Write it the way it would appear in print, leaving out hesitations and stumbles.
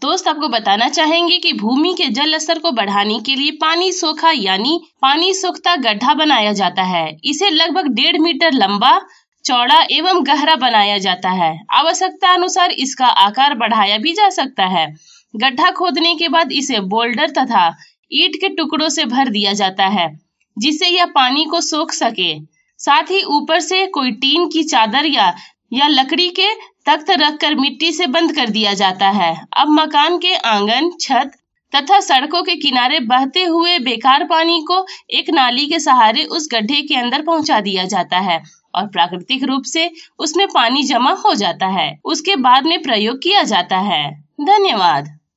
दोस्त आपको बताना चाहेंगे कि भूमि के जल स्तर को बढ़ाने के लिए पानी सोखा यानी पानी सोखता गड्ढा बनाया जाता है। इसे लगभग 1.5 मीटर लंबा, चौड़ा एवं गहरा बनाया जाता है। आवश्यकता अनुसार इसका आकार बढ़ाया भी जा सकता है। गड्ढा खोदने के बाद इसे बोल्डर तथा ईंट के टुकड़ों से भर दिया जाता है, जिससे यह पानी को सोख सके। साथ ही ऊपर से कोई टीन की चादर या लकड़ी के तख्त रखकर मिट्टी से बंद कर दिया जाता है। अब मकान के आंगन, छत तथा सड़कों के किनारे बहते हुए बेकार पानी को एक नाली के सहारे उस गड्ढे के अंदर पहुंचा दिया जाता है और प्राकृतिक रूप से उसमें पानी जमा हो जाता है। उसके बाद में प्रयोग किया जाता है। धन्यवाद।